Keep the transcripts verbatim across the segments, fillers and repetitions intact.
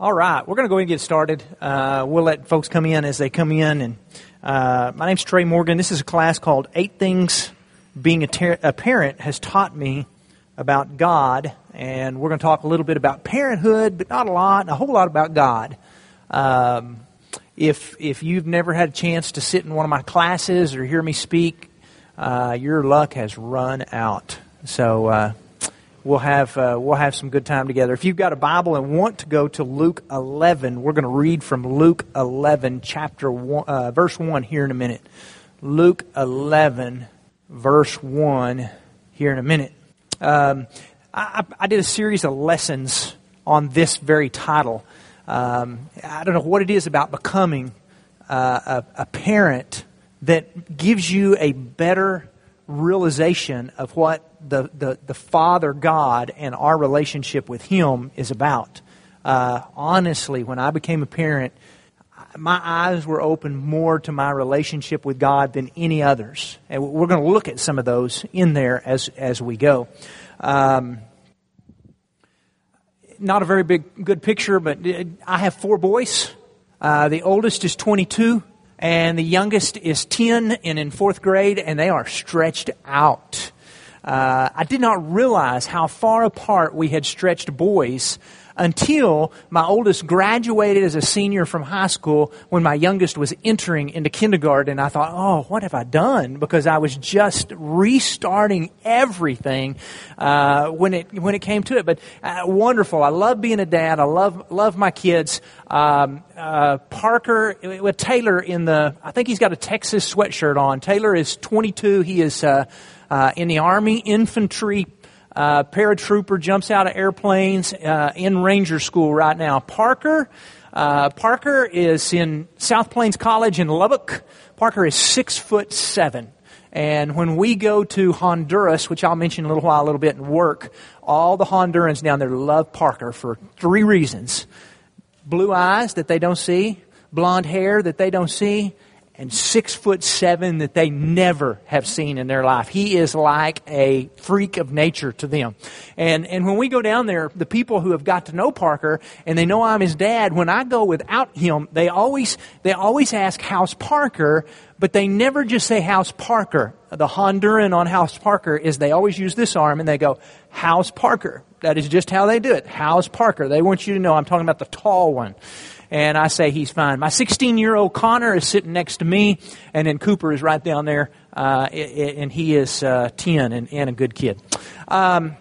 All right, we're going to go ahead and get started. Uh, we'll let folks come in as they come in. And uh, my name's Trey Morgan. This is a class called Eight Things Being a, Ter- a Parent Has Taught Me About God. And we're going to talk a little bit about parenthood, but not a lot, and a whole lot about God. Um, if if you've never had a chance to sit in one of my classes or hear me speak, uh, your luck has run out. So uh, we'll have uh, we'll have some good time together. If you've got a Bible and want to go to Luke eleven, we're going to read from Luke eleven, chapter one, uh, verse one here in a minute. Luke eleven, verse one here in a minute. Um, I, I did a series of lessons on this very title. Um, I don't know what it is about becoming uh, a, a parent that gives you a better realization of what the, the, the Father God and our relationship with Him is about. Uh, honestly, when I became a parent, my eyes were opened more to my relationship with God than any others. And we're going to look at some of those in there as, as we go. Um, not a very big, good picture, but I have four boys. Uh, the oldest is twenty-two, and the youngest is ten and in fourth grade, and they are stretched out. Uh, I did not realize how far apart we had stretched boys until my oldest graduated as a senior from high school when my youngest was entering into kindergarten. I thought, oh, what have I done? Because I was just restarting everything uh, when it when it came to it. But uh, wonderful. I love being a dad. I love love my kids. Um, uh, Parker, with Taylor in the, I think he's got a Texas sweatshirt on. Taylor is twenty-two. He is uh, uh, in the Army infantry. Uh, paratrooper, jumps out of airplanes uh, in Ranger School right now. Parker, uh, Parker is in South Plains College in Lubbock. Parker is six foot seven. And when we go to Honduras, which I'll mention in a little while, a little bit, and work, all the Hondurans down there love Parker for three reasons. Blue eyes that they don't see, blonde hair that they don't see, and six foot seven that they never have seen in their life. He is like a freak of nature to them. And and when we go down there, the people who have got to know Parker and they know I'm his dad, when I go without him, they always they always ask, how's Parker? But they never just say, how's Parker? The Honduran on how's Parker is they always use this arm and they go, how's Parker? That is just how they do it. How's Parker? They want you to know I'm talking about the tall one. And I say he's fine. My sixteen-year-old Connor is sitting next to me, and then Cooper is right down there, uh, and he is uh, ten and, and a good kid. Um,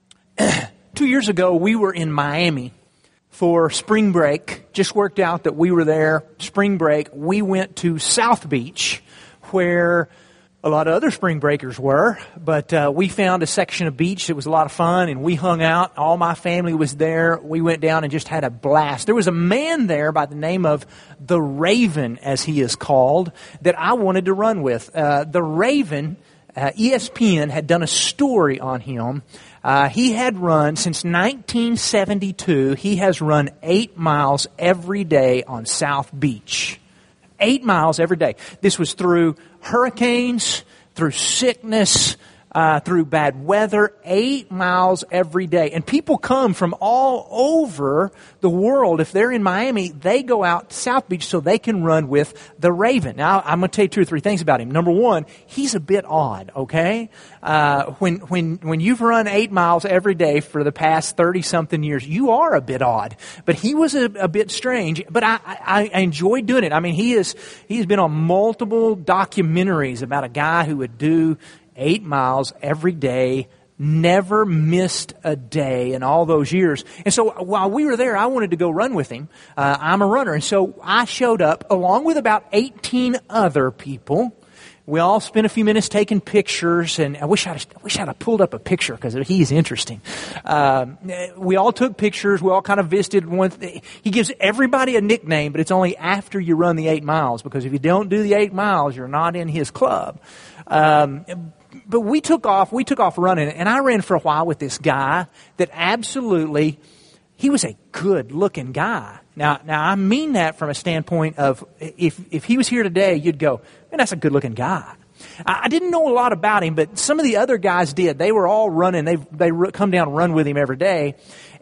two years ago, we were in Miami for spring break. Just worked out that we were there. Spring break, we went to South Beach, where a lot of other spring breakers were, but uh, we found a section of beach that was a lot of fun, and we hung out. All my family was there. We went down and just had a blast. There was a man there by the name of the Raven, as he is called, that I wanted to run with. Uh, the Raven, uh, E S P N had done a story on him. Uh, he had run, since nineteen seventy-two, he has run eight miles every day on South Beach. Eight miles every day. This was through hurricanes, through sickness, uh, through bad weather, eight miles every day. And people come from all over the world. If they're in Miami, they go out to South Beach so they can run with the Raven. Now, I'm going to tell you two or three things about him. Number one, he's a bit odd, okay? Uh, when, when, when you've run eight miles every day for the past thirty-something years, you are a bit odd. But he was a, a bit strange, but I, I, I enjoyed doing it. I mean, he is, he's been on multiple documentaries about a guy who would do eight miles every day, never missed a day in all those years. And so while we were there, I wanted to go run with him. Uh, I'm a runner. And so I showed up along with about eighteen other people. We all spent a few minutes taking pictures, and I wish I'd, I wish I'd have pulled up a picture because he's interesting. Um, we all took pictures. We all kind of visited. One. He gives everybody a nickname, but it's only after you run the eight miles, because if you don't do the eight miles, you're not in his club. Um, but we took off. We took off running, and I ran for a while with this guy that absolutely, he was a good-looking guy. Now, now I mean that from a standpoint of if if he was here today, you'd go, man, that's a good-looking guy. I, I didn't know a lot about him, but some of the other guys did. They were all running. They they come down and run with him every day.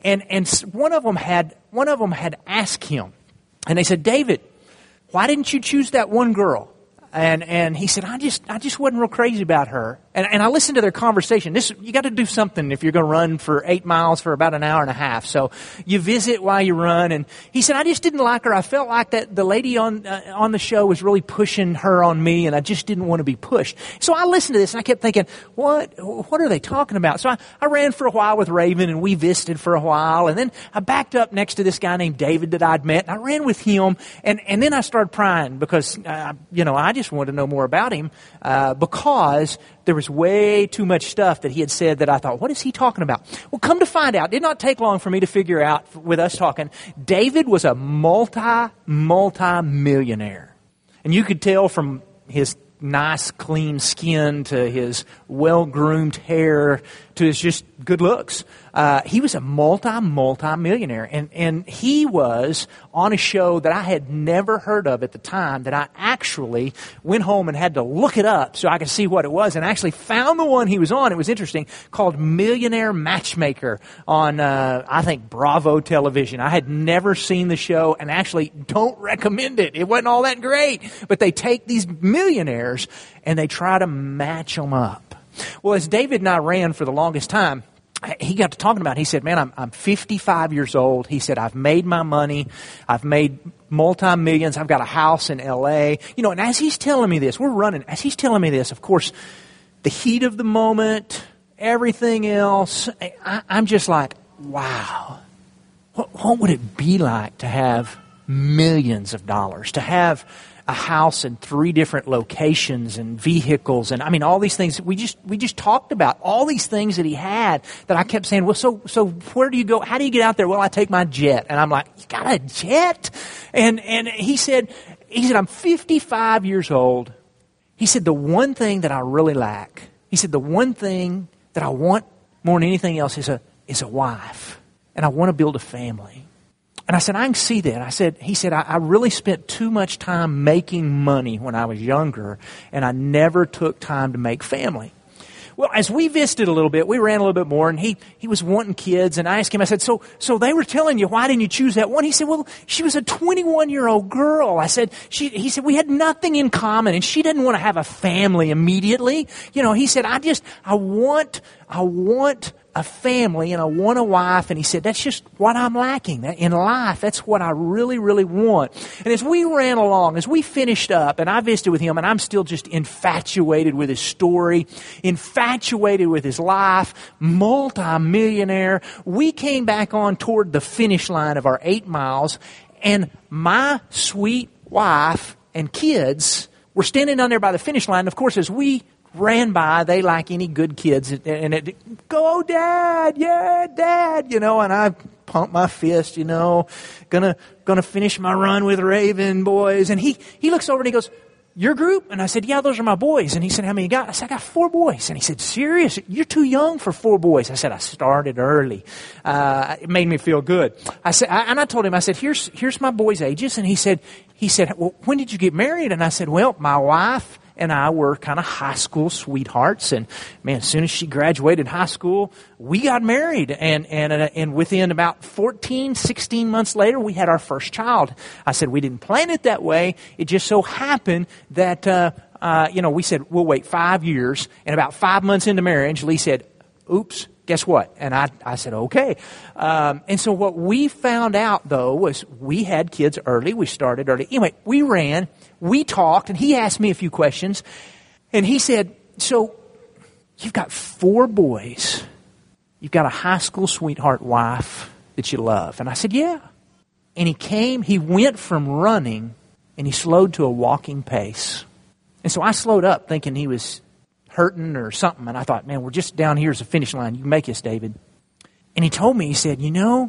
And and one of them had one of them had asked him, and they said, David, why didn't you choose that one girl? And and he said, I just I just wasn't real crazy about her. And and I listened to their conversation. This you got to do something if you're going to run for eight miles for about an hour and a half. So you visit while you run. And he said, I just didn't like her. I felt like that the lady on uh, on the show was really pushing her on me, and I just didn't want to be pushed. So I listened to this and I kept thinking, what what are they talking about? So I, I ran for a while with Raven, and we visited for a while, and then I backed up next to this guy named David that I'd met, and I ran with him, and and then I started prying because uh, you know I just wanted to know more about him uh, because there was way too much stuff that he had said that I thought, what is he talking about? Well, come to find out, it did not take long for me to figure out with us talking, David was a multi, multi-millionaire. And you could tell from his nice, clean skin to his well-groomed hair to his just good looks. Uh, he was a multi, multi-millionaire. And, and he was on a show that I had never heard of at the time, that I actually went home and had to look it up so I could see what it was, and actually found the one he was on. It was interesting, called Millionaire Matchmaker on, uh, I think, Bravo Television. I had never seen the show and actually don't recommend it. It wasn't all that great. But they take these millionaires and they try to match them up. Well, as David and I ran for the longest time, he got to talking about it. He said, man, I'm, I'm fifty-five years old. He said, I've made my money. I've made multi-millions. I've got a house in L A. You know, and as he's telling me this, we're running. As he's telling me this, of course, the heat of the moment, everything else, I, I'm just like, wow. What, what would it be like to have millions of dollars, to have a house in three different locations and vehicles, and I mean all these things we just we just talked about, all these things that he had that I kept saying, well, so so where do you go? How do you get out there? Well, I take my jet. And I'm like, you got a jet? And and he said he said I'm fifty-five years old. He said the one thing that I really lack, he said the one thing that I want more than anything else is a is a wife, and I want to build a family. And I said, I can see that. I said, he said, I, I really spent too much time making money when I was younger, and I never took time to make family. Well, as we visited a little bit, we ran a little bit more, and he, he was wanting kids, and I asked him, I said, so, so they were telling you, why didn't you choose that one? He said, well, she was a twenty-one-year-old girl. I said, she, he said, we had nothing in common, and she didn't want to have a family immediately. You know, he said, I just, I want, I want a family and I want a wife. And he said, that's just what I'm lacking in life. That's what I really, really want. And as we ran along, as we finished up, and I visited with him, and I'm still just infatuated with his story, infatuated with his life, multi-millionaire, we came back on toward the finish line of our eight miles, and my sweet wife and kids were standing down there by the finish line. Of course, as we ran by, they, like any good kids, and it, go Dad, yeah, Dad, you know, and I pumped my fist, you know, gonna, gonna finish my run with Raven boys. And he, he looks over and he goes, your group? And I said, yeah, those are my boys. And he said, how many you got? I said, I got four boys. And he said, serious? You're too young for four boys. I said, I started early. Uh, it made me feel good. I said, I, and I told him, I said, here's, here's my boys' ages. And he said, he said, well, when did you get married? And I said, well, my wife and I were kind of high school sweethearts, and man, as soon as she graduated high school, we got married, and and and within about fourteen, sixteen months later, we had our first child. I said, we didn't plan it that way. It just so happened that uh, uh, you know, we said we'll wait five years, and about five months into marriage, Lee said, "Oops, guess what?" And I I said, "Okay." Um, and so what we found out though was we had kids early. We started early. Anyway, we ran. We talked, and he asked me a few questions, and he said, so you've got four boys. You've got a high school sweetheart wife that you love. And I said, yeah. And he came, he went from running, and he slowed to a walking pace. And so I slowed up thinking he was hurting or something, and I thought, man, we're just down here as a finish line. You can make us, David. And he told me, he said, you know,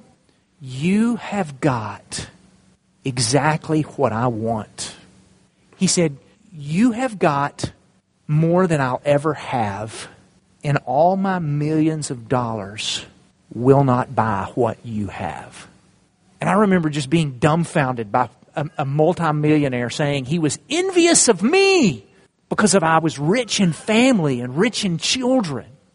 you have got exactly what I want. He said, you have got more than I'll ever have, and all my millions of dollars will not buy what you have. And I remember just being dumbfounded by a, a multimillionaire saying he was envious of me because of I was rich in family and rich in children.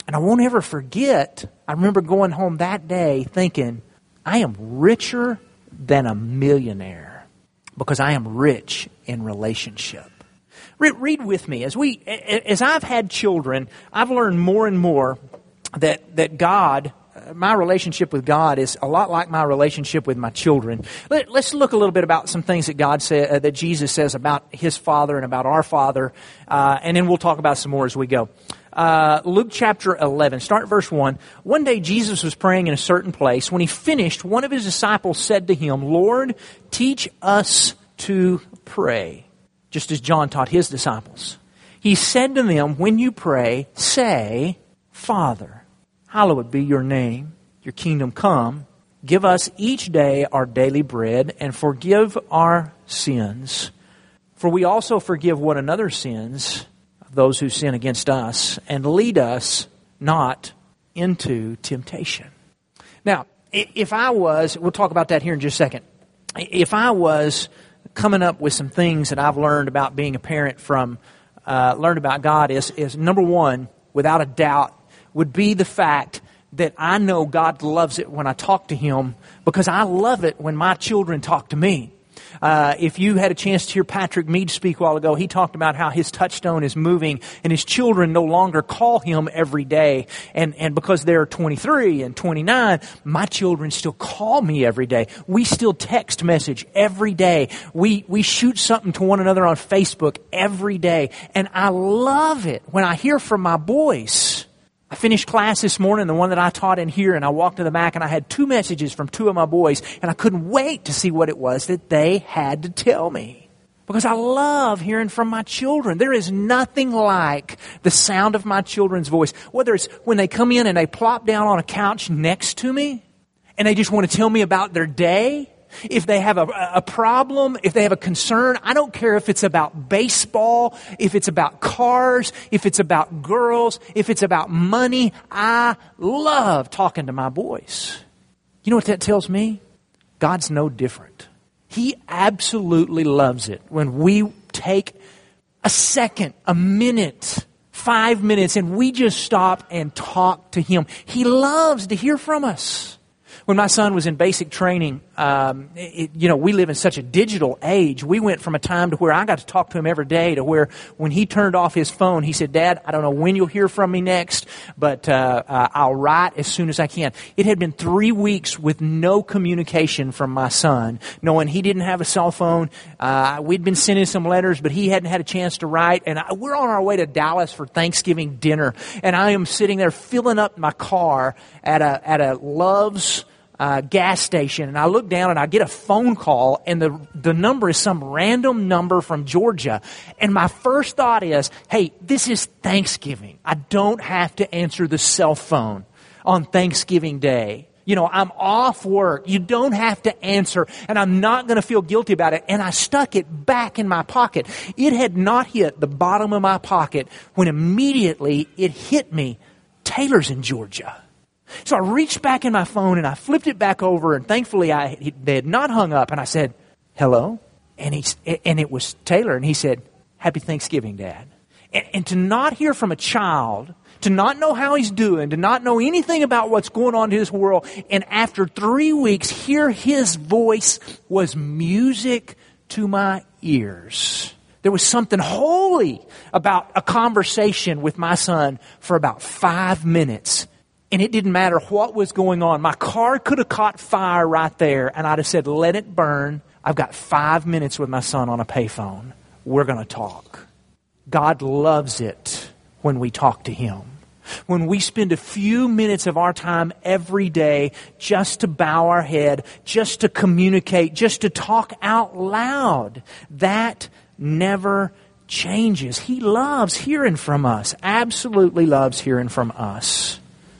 And I won't ever forget, I remember going home that day thinking, I am richer than a millionaire because I am rich in relationship. Read, read with me. As we, as I've had children, I've learned more and more that, that God, my relationship with God is a lot like my relationship with my children. Let, let's look a little bit about some things that God said, uh, that Jesus says about His Father and about our Father, uh, and then we'll talk about some more as we go. Uh, Luke chapter eleven, start at verse one. One day Jesus was praying in a certain place. When He finished, one of His disciples said to Him, Lord, teach us to pray, just as John taught his disciples. He said to them, when you pray, say, Father, hallowed be your name, your kingdom come. Give us each day our daily bread, and forgive our sins. For we also forgive one another's sins, those who sin against us, and lead us not into temptation. Now, if I was, we'll talk about that here in just a second. If I was coming up with some things that I've learned about being a parent from, uh, learned about God is, is number one, without a doubt, would be the fact that I know God loves it when I talk to Him because I love it when my children talk to me. Uh, if you had a chance to hear Patrick Mead speak a while ago, he talked about how his touchstone is moving and his children no longer call him every day. And, and because they're twenty-three and twenty-nine, my children still call me every day. We still text message every day. We, we shoot something to one another on Facebook every day. And I love it when I hear from my boys. I finished class this morning, the one that I taught in here, and I walked to the back and I had two messages from two of my boys, and I couldn't wait to see what it was that they had to tell me. Because I love hearing from my children. There is nothing like the sound of my children's voice. Whether it's when they come in and they plop down on a couch next to me, and they just want to tell me about their day. If they have a, a problem, if they have a concern, I don't care if it's about baseball, if it's about cars, if it's about girls, if it's about money. I love talking to my boys. You know what that tells me? God's no different. He absolutely loves it when we take a second, a minute, five minutes, and we just stop and talk to Him. He loves to hear from us. When my son was in basic training, um, it, you know, we live in such a digital age. We went from a time to where I got to talk to him every day to where when he turned off his phone, he said, Dad, I don't know when you'll hear from me next, but uh, uh, I'll write as soon as I can. It had been three weeks with no communication from my son, knowing he didn't have a cell phone. Uh, we'd been sending some letters, but he hadn't had a chance to write. And I, we're on our way to Dallas for Thanksgiving dinner, and I am sitting there filling up my car at a at a Love's Uh, gas station, and I look down and I get a phone call, and the the number is some random number from Georgia. And my first thought is, hey, this is Thanksgiving. I don't have to answer the cell phone on Thanksgiving Day. You know, I'm off work. You don't have to answer, and I'm not going to feel guilty about it. And I stuck it back in my pocket. It had not hit the bottom of my pocket when immediately it hit me. Taylor's in Georgia. So I reached back in my phone and I flipped it back over, and thankfully I he, they had not hung up. And I said, "Hello," and he and it was Taylor, and he said, "Happy Thanksgiving, Dad." And, and to not hear from a child, to not know how he's doing, to not know anything about what's going on in this world, and after three weeks, hear his voice was music to my ears. There was something holy about a conversation with my son for about five minutes. And it didn't matter what was going on. My car could have caught fire right there, and I'd have said, let it burn. I've got five minutes with my son on a payphone. We're going to talk. God loves it when we talk to Him. When we spend a few minutes of our time every day just to bow our head, just to communicate, just to talk out loud. That never changes. He loves hearing from us. Absolutely loves hearing from us.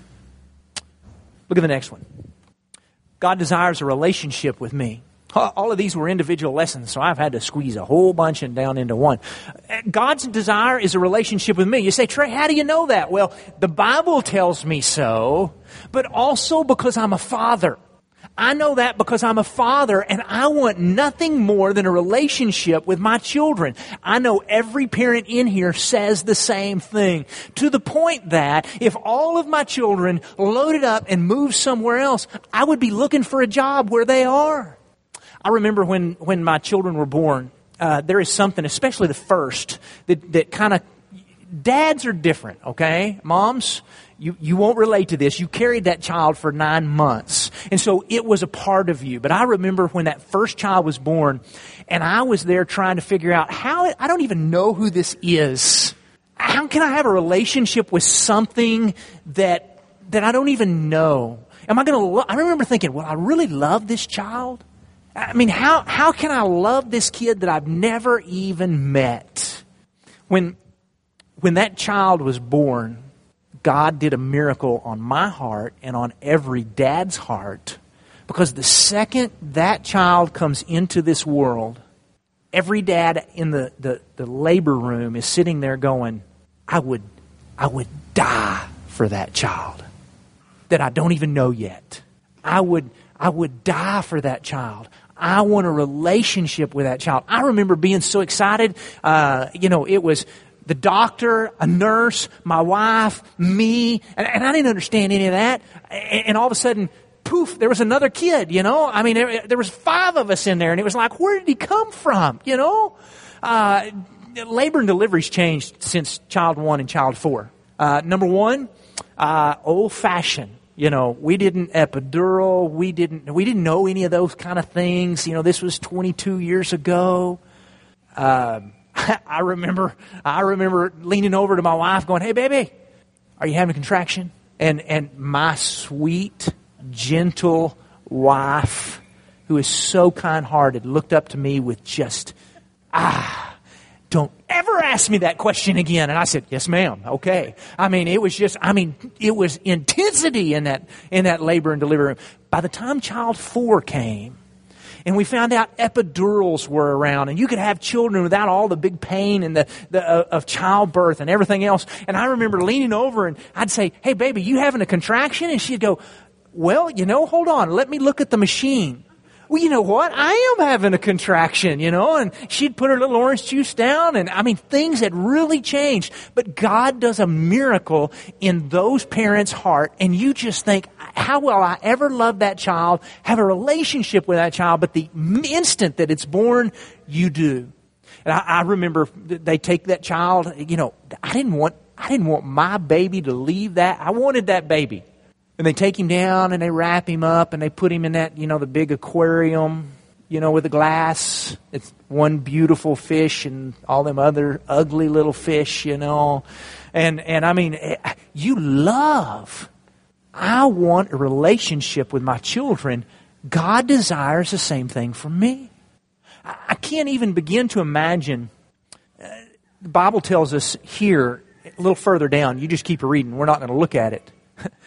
Look at the next one. God desires a relationship with me. All of these were individual lessons, so I've had to squeeze a whole bunch and down into one. God's desire is a relationship with me. You say, Trey, how do you know that? Well, the Bible tells me so, but also because I'm a father. I know that because I'm a father, and I want nothing more than a relationship with my children. I know every parent in here says the same thing, to the point that if all of my children loaded up and moved somewhere else, I would be looking for a job where they are. I remember when, when my children were born, uh, there is something, especially the first, that, that kind of, dads are different, okay? Moms, You you won't relate to this. You carried that child for nine months. And so it was a part of you. But I remember when that first child was born, and I was there trying to figure out how, it, I don't even know who this is. How can I have a relationship with something that that I don't even know? Am I going to, lo- I remember thinking, well, I really love this child. I mean, how how can I love this kid that I've never even met? When when that child was born, God did a miracle on my heart and on every dad's heart, because the second that child comes into this world, every dad in the, the, the labor room is sitting there going, I would, I would die for that child that I don't even know yet. I would, I would die for that child. I want a relationship with that child. I remember being so excited. Uh, you know, it was the doctor, a nurse, my wife, me, and, and I didn't understand any of that. And, and all of a sudden, poof, there was another kid, you know. I mean, there, there was five of us in there, and it was like, where did he come from, you know? Uh, labor and delivery's changed since child one and child four. Uh, number one, uh, old-fashioned. You know, we didn't epidural, we didn't we didn't know any of those kind of things. You know, this was twenty-two years ago. Um, I remember, I remember leaning over to my wife going, hey, baby, are you having a contraction? And, and my sweet, gentle wife, who is so kind-hearted, looked up to me with just, ah, don't ever ask me that question again. And I said, yes, ma'am. Okay. I mean, it was just, I mean, it was intensity in that, in that labor and delivery room. By the time child four came, and we found out epidurals were around, and you could have children without all the big pain and the, the uh, of childbirth and everything else. And I remember leaning over, and I'd say, hey, baby, you having a contraction? And she'd go, well, you know, hold on, let me look at the machine. Well, you know what? I am having a contraction, you know, and she'd put her little orange juice down, and I mean, things had really changed. But God does a miracle in those parents' heart, and you just think, how will I ever love that child, have a relationship with that child? But the instant that it's born, you do. And I, I remember they take that child, you know, I didn't want, I didn't want my baby to leave that. I wanted that baby. And they take him down and they wrap him up and they put him in that, you know, the big aquarium, you know, with the glass. It's one beautiful fish and all them other ugly little fish, you know. And, and I mean, you love. I want a relationship with my children. God desires the same thing for me. I can't even begin to imagine. Uh, the Bible tells us here, a little further down, you just keep reading. We're not going to look at it.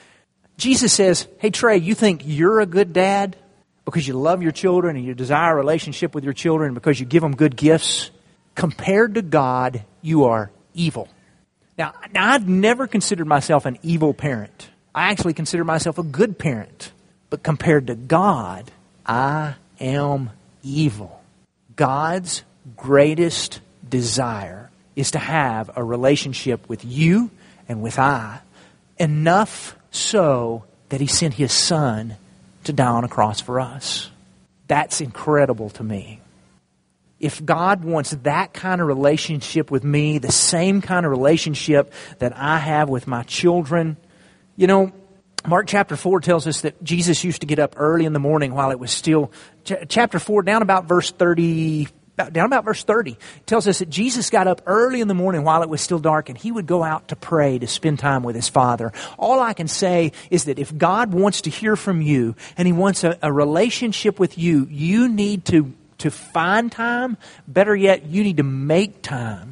Jesus says, hey, Trey, you think you're a good dad because you love your children and you desire a relationship with your children because you give them good gifts? Compared to God, you are evil. Now, now, I've never considered myself an evil parent. I actually consider myself a good parent. But compared to God, I am evil. God's greatest desire is to have a relationship with you and with I, enough so that He sent His Son to die on a cross for us. That's incredible to me. If God wants that kind of relationship with me, the same kind of relationship that I have with my children, you know, Mark chapter four tells us that Jesus used to get up early in the morning while it was still, ch- chapter four, down about verse thirty, down about verse thirty, tells us that Jesus got up early in the morning while it was still dark, and He would go out to pray, to spend time with His Father. All I can say is that if God wants to hear from you and He wants a, a relationship with you, you need to, to find time. Better yet, you need to make time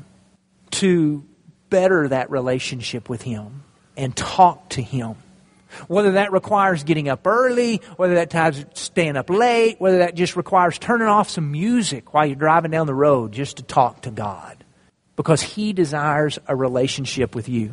to better that relationship with Him and talk to Him. Whether that requires getting up early, whether that time's staying up late, whether that just requires turning off some music while you're driving down the road just to talk to God. Because He desires a relationship with you.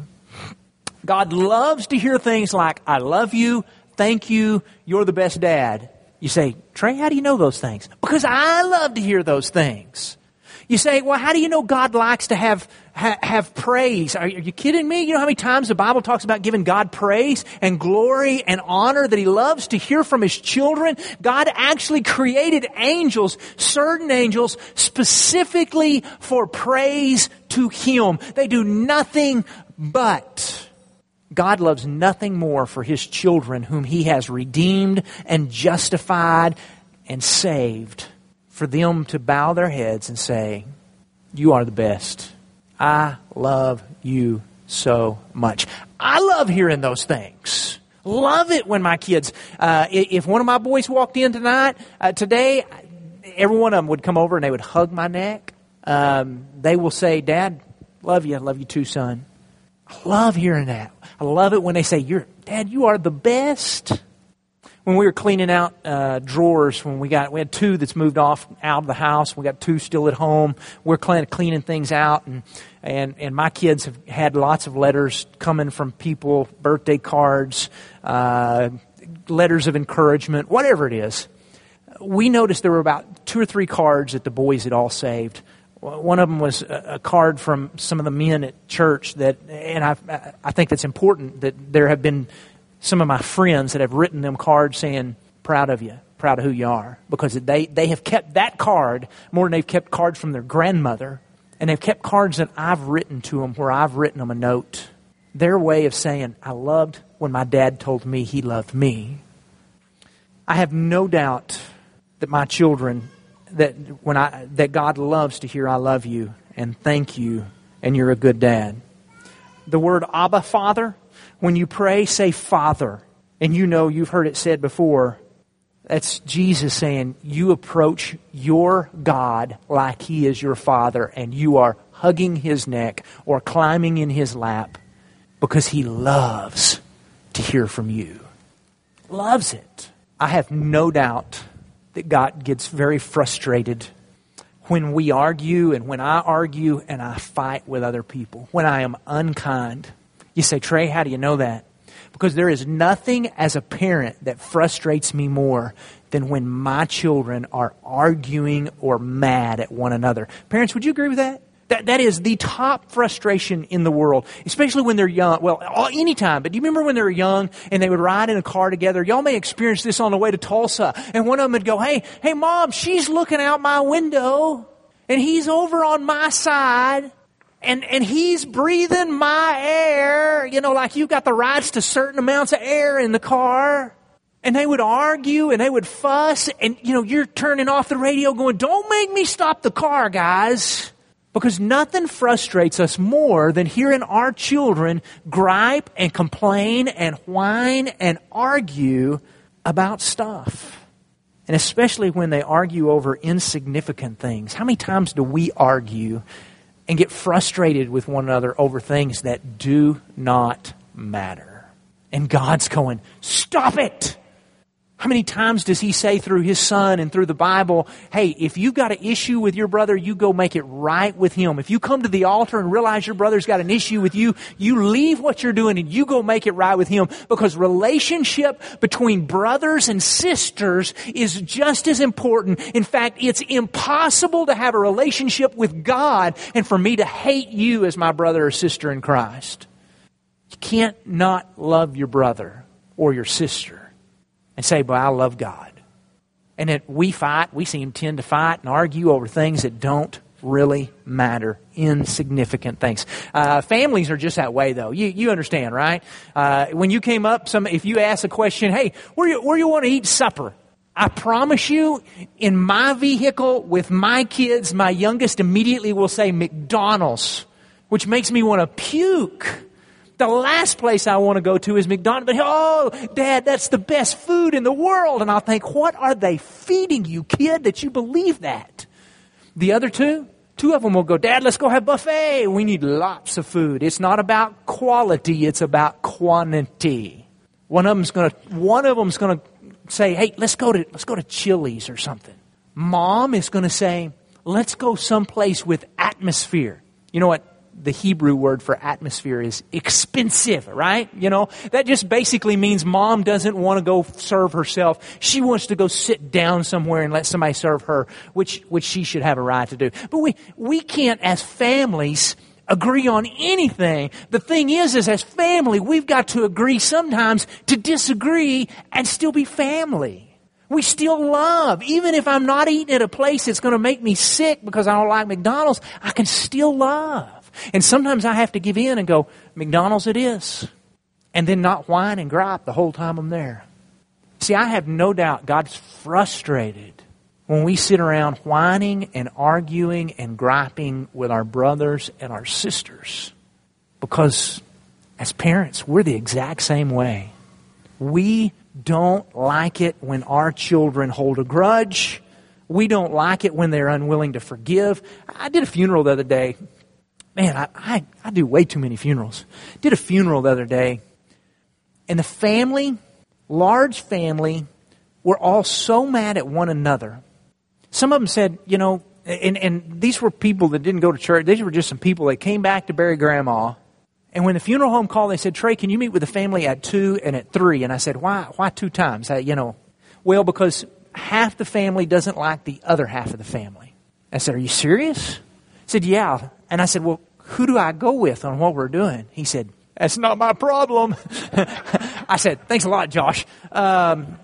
God loves to hear things like, I love you, thank you, you're the best dad. You say, Trey, how do you know those things? Because I love to hear those things. You say, well, how do you know God likes to have ha, have praise? Are, are you kidding me? You know how many times the Bible talks about giving God praise and glory and honor, that He loves to hear from His children? God actually created angels, certain angels, specifically for praise to Him. They do nothing but. God loves nothing more for His children whom He has redeemed and justified and saved, for them to bow their heads and say, you are the best. I love you so much. I love hearing those things. Love it when my kids, uh, if one of my boys walked in tonight, uh, today, every one of them would come over and they would hug my neck. Um, they will say, Dad, love you. I love you too, son. I love hearing that. I love it when they say, "You're Dad, you are the best." When we were cleaning out uh, drawers, when we got we had two that's moved off out of the house, we got two still at home. We're cleaning, cleaning things out, and and and my kids have had lots of letters coming from people, birthday cards, uh, letters of encouragement, whatever it is. We noticed there were about two or three cards that the boys had all saved. One of them was a card from some of the men at church that, and I I think that's important, that there have been some of my friends that have written them cards saying, proud of you, proud of who you are. Because they, they have kept that card more than they've kept cards from their grandmother. And they've kept cards that I've written to them where I've written them a note. Their way of saying, I loved when my dad told me he loved me. I have no doubt that my children, that when I that God loves to hear I love you and thank you and you're a good dad. The word Abba, Father, when you pray, say Father. And you know, you've heard it said before, that's Jesus saying, you approach your God like He is your Father, and you are hugging His neck or climbing in His lap because He loves to hear from you. Loves it. I have no doubt that God gets very frustrated when we argue and when I argue and I fight with other people, when I am unkind. You say, Trey, how do you know that? Because there is nothing as a parent that frustrates me more than when my children are arguing or mad at one another. Parents, would you agree with that? That that is the top frustration in the world, especially when they're young. Well, any time. But do you remember when they were young and they would ride in a car together? Y'all may experience this on the way to Tulsa. And one of them would go, hey, hey, Mom, she's looking out my window and he's over on my side. And and he's breathing my air, you know, like you've got the rights to certain amounts of air in the car. And they would argue and they would fuss. And, you know, you're turning off the radio going, don't make me stop the car, guys. Because nothing frustrates us more than hearing our children gripe and complain and whine and argue about stuff. And especially when they argue over insignificant things. How many times do we argue and get frustrated with one another over things that do not matter? And God's going, stop it! How many times does He say through His Son and through the Bible, hey, if you've got an issue with your brother, you go make it right with him. If you come to the altar and realize your brother's got an issue with you, you leave what you're doing and you go make it right with him. Because relationship between brothers and sisters is just as important. In fact, it's impossible to have a relationship with God and for me to hate you as my brother or sister in Christ. You can't not love your brother or your sister and say, well, I love God. And that we fight, we seem to tend to fight and argue over things that don't really matter, insignificant things. Uh, families are just that way, though. You you understand, right? Uh, when you came up, some if you ask a question, hey, where you, where you want to eat supper? I promise you, in my vehicle with my kids, my youngest immediately will say McDonald's, which makes me want to puke. The last place I want to go to is McDonald's. But, oh, Dad, that's the best food in the world. And I'll think, what are they feeding you, kid, that you believe that? The other two, two of them will go, Dad, let's go have buffet. We need lots of food. It's not about quality. It's about quantity. One of them's going to, one of them's going to say, hey, let's go to, let's go to Chili's or something. Mom is going to say, let's go someplace with atmosphere. You know what the Hebrew word for atmosphere is expensive, right? You know, that just basically means mom doesn't want to go serve herself. She wants to go sit down somewhere and let somebody serve her, which, which she should have a right to do. But we, we can't, as families, agree on anything. The thing is, is as family, we've got to agree sometimes to disagree and still be family. We still love. Even if I'm not eating at a place that's going to make me sick because I don't like McDonald's, I can still love. And sometimes I have to give in and go, McDonald's it is. And then not whine and gripe the whole time I'm there. See, I have no doubt God's frustrated when we sit around whining and arguing and griping with our brothers and our sisters. Because as parents, we're the exact same way. We don't like it when our children hold a grudge. We don't like it when they're unwilling to forgive. I did a funeral the other day. Man, I, I, I do way too many funerals. Did a funeral the other day. And the family, large family, were all so mad at one another. Some of them said, you know, and, and these were people that didn't go to church. These were just some people that came back to bury Grandma. And when the funeral home called, they said, Trey, can you meet with the family at two and at three? And I said, why Why two times? I, you know, well, because half the family doesn't like the other half of the family. I said, are you serious? He said, yeah. And I said, well, who do I go with on what we're doing? He said, that's not my problem. I said, thanks a lot, Josh. Um,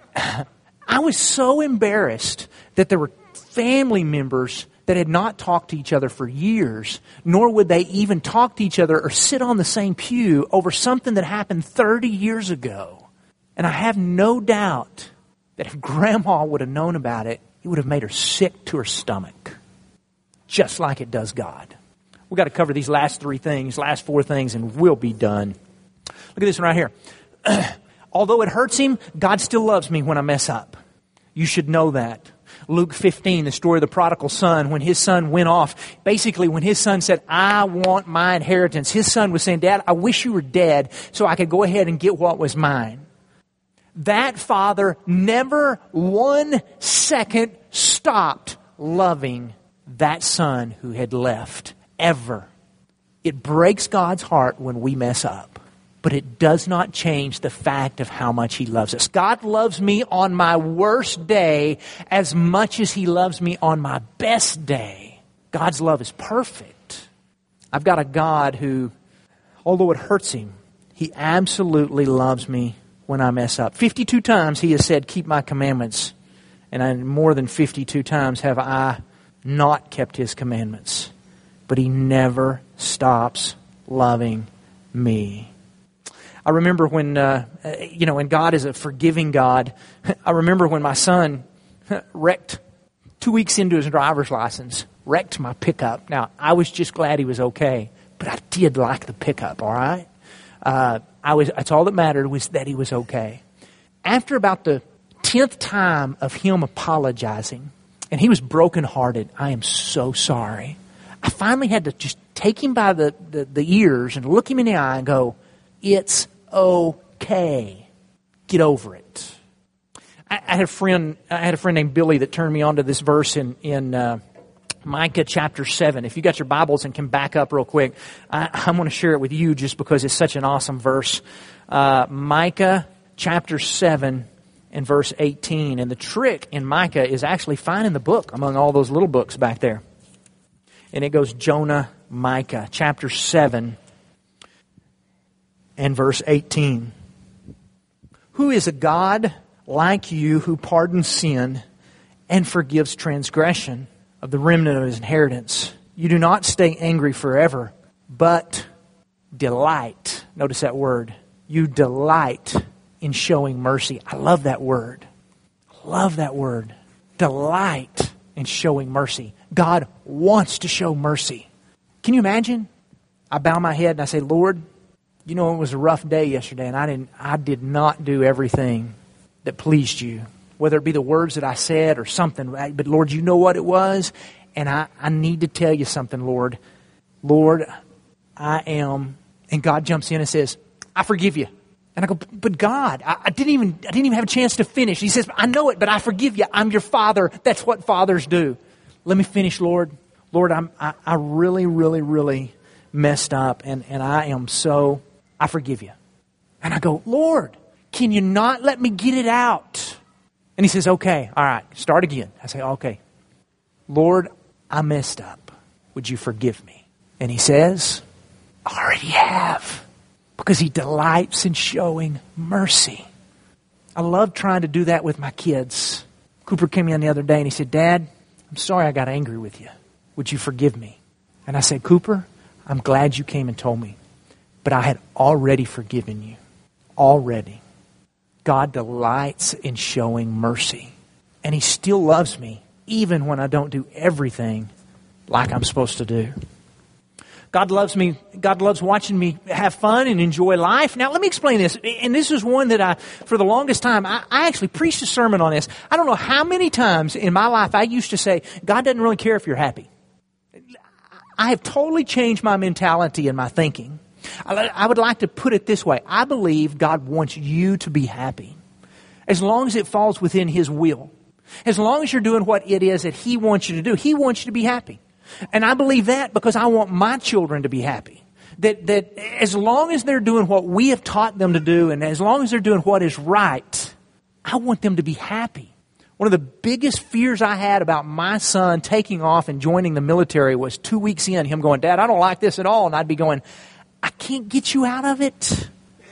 I was so embarrassed that there were family members that had not talked to each other for years, nor would they even talk to each other or sit on the same pew over something that happened thirty years ago. And I have no doubt that if Grandma would have known about it, it would have made her sick to her stomach, just like it does God. We've got to cover these last three things, last four things, and we'll be done. Look at this one right here. Although it hurts him, God still loves me when I mess up. You should know that. Luke fifteen, the story of the prodigal son, when his son went off, basically when his son said, I want my inheritance, his son was saying, Dad, I wish you were dead so I could go ahead and get what was mine. That father never one second stopped loving that son who had left, ever. It breaks God's heart when we mess up. But it does not change the fact of how much He loves us. God loves me on my worst day as much as He loves me on my best day. God's love is perfect. I've got a God who, although it hurts Him, He absolutely loves me when I mess up. fifty-two times He has said, keep my commandments. And I, more than fifty-two times have I not kept His commandments. But He never stops loving me. I remember when, uh, you know, and God is a forgiving God. I remember when my son wrecked, two weeks into his driver's license, wrecked my pickup. Now, I was just glad he was okay, but I did like the pickup, all right? Uh, I was, that's all that mattered was that he was okay. After about the tenth time of him apologizing, and he was brokenhearted, I am so sorry. I finally had to just take him by the, the, the ears and look him in the eye and go, it's okay. Get over it. I, I had a friend. I had a friend named Billy that turned me on to this verse in in uh, Micah chapter seven. If you got your Bibles and can back up real quick, I, I'm going to share it with you just because it's such an awesome verse. Uh, Micah chapter seven and verse eighteen. And the trick in Micah is actually finding the book among all those little books back there. And it goes Jonah, Micah chapter seven. And verse eighteen. Who is a God like you who pardons sin and forgives transgression of the remnant of His inheritance? You do not stay angry forever, but delight. Notice that word. You delight in showing mercy. I love that word. I love that word. Delight in showing mercy. God wants to show mercy. Can you imagine? I bow my head and I say, Lord, you know, it was a rough day yesterday, and I didn't. I did not do everything that pleased you, whether it be the words that I said or something. But Lord, you know what it was, and I, I need to tell you something, Lord. Lord, I am. And God jumps in and says, I forgive you. And I go, but God, I, I didn't even. I didn't even have a chance to finish. He says, I know it, but I forgive you. I'm your Father. That's what fathers do. Let me finish, Lord. Lord, I'm. I, I really, really, really messed up, and, and I am so, I forgive you. And I go, Lord, can you not let me get it out? And he says, okay, all right, start again. I say, okay, Lord, I messed up. Would you forgive me? And he says, I already have, because he delights in showing mercy. I love trying to do that with my kids. Cooper came in the other day and he said, Dad, I'm sorry I got angry with you. Would you forgive me? And I said, Cooper, I'm glad you came and told me, but I had already forgiven you. Already. God delights in showing mercy. And he still loves me, even when I don't do everything like I'm supposed to do. God loves me. God loves watching me have fun and enjoy life. Now, let me explain this. And this is one that I, for the longest time, I, I actually preached a sermon on this. I don't know how many times in my life I used to say, God doesn't really care if you're happy. I have totally changed my mentality and my thinking. I would like to put it this way. I believe God wants you to be happy. As long as it falls within His will. As long as you're doing what it is that He wants you to do. He wants you to be happy. And I believe that because I want my children to be happy. That, that as long as they're doing what we have taught them to do, and as long as they're doing what is right, I want them to be happy. One of the biggest fears I had about my son taking off and joining the military was two weeks in, him going, Dad, I don't like this at all. And I'd be going, I can't get you out of it.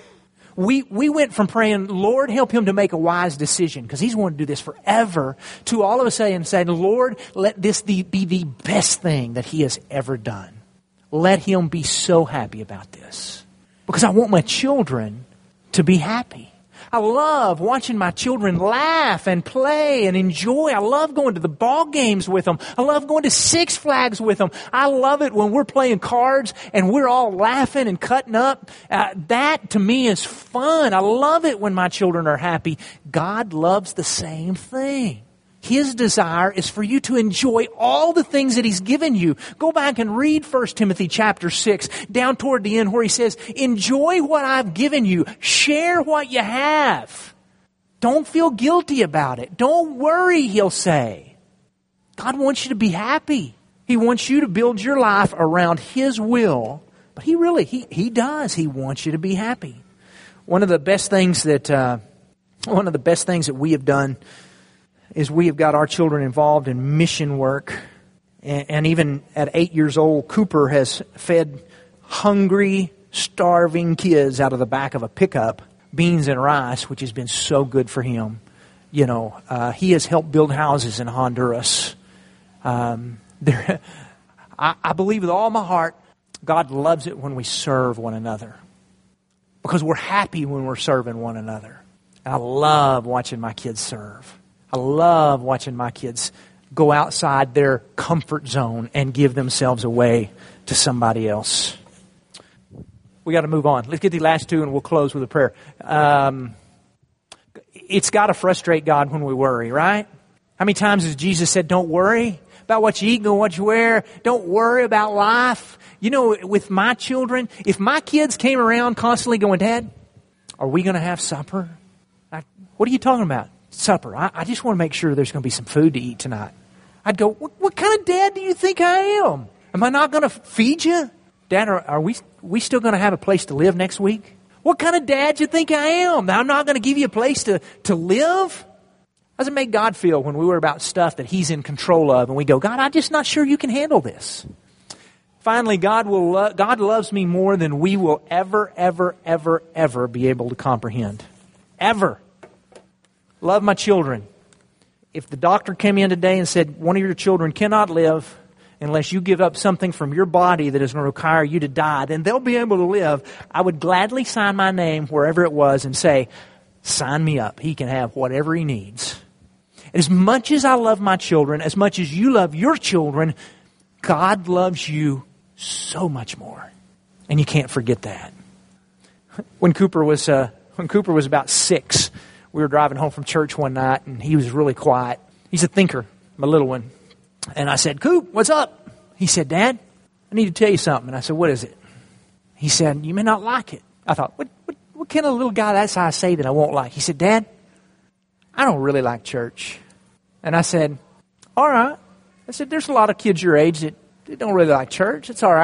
We we went from praying, Lord, help him to make a wise decision, because he's wanted to do this forever, to all of a sudden saying, Lord, let this be the best thing that he has ever done. Let him be so happy about this. Because I want my children to be happy. I love watching my children laugh and play and enjoy. I love going to the ball games with them. I love going to Six Flags with them. I love it when we're playing cards and we're all laughing and cutting up. Uh, that to me is fun. I love it when my children are happy. God loves the same thing. His desire is for you to enjoy all the things that He's given you. Go back and read First Timothy chapter six, down toward the end where he says, enjoy what I've given you. Share what you have. Don't feel guilty about it. Don't worry, he'll say. God wants you to be happy. He wants you to build your life around His will. But He really, He, he does. He wants you to be happy. One of the best things that, uh, one of the best things that we have done is we have got our children involved in mission work. And, and even at eight years old, Cooper has fed hungry, starving kids out of the back of a pickup beans and rice, which has been so good for him. You know, uh, he has helped build houses in Honduras. Um, there, I, I believe with all my heart, God loves it when we serve one another. Because we're happy when we're serving one another. And I love watching my kids serve. I love watching my kids go outside their comfort zone and give themselves away to somebody else. We got to move on. Let's get the last two and we'll close with a prayer. Um, it's got to frustrate God when we worry, right? How many times has Jesus said, don't worry about what you eat and what you wear. Don't worry about life. You know, with my children, if my kids came around constantly going, Dad, are we going to have supper? I, what are you talking about? Supper. I, I just want to make sure there's going to be some food to eat tonight. I'd go, what, what kind of dad do you think I am? Am I not going to feed you? Dad, are, are we we still going to have a place to live next week? What kind of dad do you think I am? I'm not going to give you a place to, to live? How does it make God feel when we worry about stuff that He's in control of and we go, God, I'm just not sure you can handle this? Finally, God will lo- God loves me more than we will ever, ever, ever, ever be able to comprehend. Ever. Love my children. If the doctor came in today and said, one of your children cannot live unless you give up something from your body that is going to require you to die, then they'll be able to live. I would gladly sign my name wherever it was and say, sign me up. He can have whatever he needs. As much as I love my children, as much as you love your children, God loves you so much more. And you can't forget that. When Cooper was, uh, when Cooper was about six, we were driving home from church one night, and he was really quiet. He's a thinker, my little one. And I said, Coop, what's up? He said, Dad, I need to tell you something. And I said, what is it? He said, you may not like it. I thought, what, what, what can a little guy that size say that I won't like? He said, Dad, I don't really like church. And I said, all right. I said, there's a lot of kids your age that, that don't really like church. It's all right.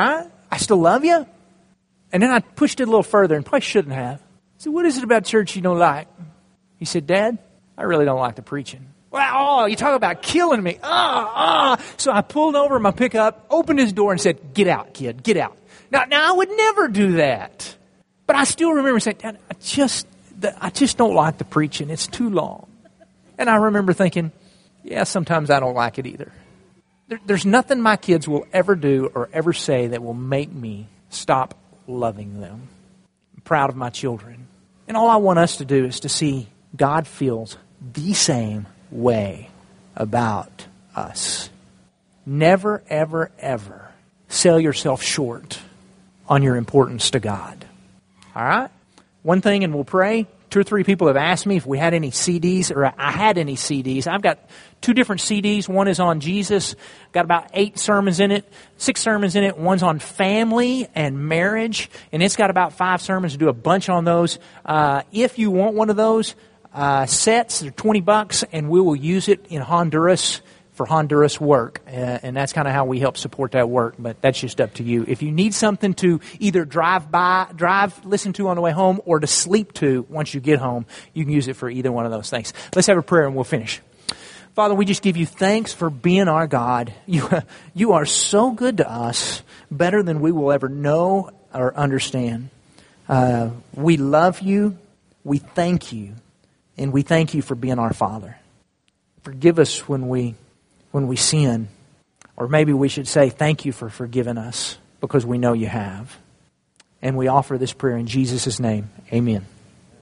I still love you? And then I pushed it a little further and probably shouldn't have. I said, what is it about church you don't like? He said, Dad, I really don't like the preaching. Well, oh, you talk about killing me. Ah, ah. So I pulled over my pickup, opened his door and said, get out, kid, get out. Now, now I would never do that. But I still remember saying, Dad, I just, I just don't like the preaching. It's too long. And I remember thinking, yeah, sometimes I don't like it either. There, there's nothing my kids will ever do or ever say that will make me stop loving them. I'm proud of my children. And all I want us to do is to see God feels the same way about us. Never, ever, ever sell yourself short on your importance to God. All right? One thing, and we'll pray. Two or three people have asked me if we had any C Ds, or I had any C Ds. I've got two different C Ds. One is on Jesus. Got about eight sermons in it, six sermons in it. One's on family and marriage, and it's got about five sermons. Do a bunch on those. Uh, if you want one of those uh, sets, they're twenty bucks, and we will use it in Honduras for Honduras work, uh, and that's kind of how we help support that work, but that's just up to you. If you need something to either drive by, drive, listen to on the way home, or to sleep to once you get home, you can use it for either one of those things. Let's have a prayer and we'll finish. Father, we just give you thanks for being our God. You, you are so good to us, better than we will ever know or understand. Uh, we love you, we thank you, and we thank you for being our Father. Forgive us when we when we sin, or maybe we should say thank you for forgiving us, because we know you have. And we offer this prayer in Jesus' name. Amen.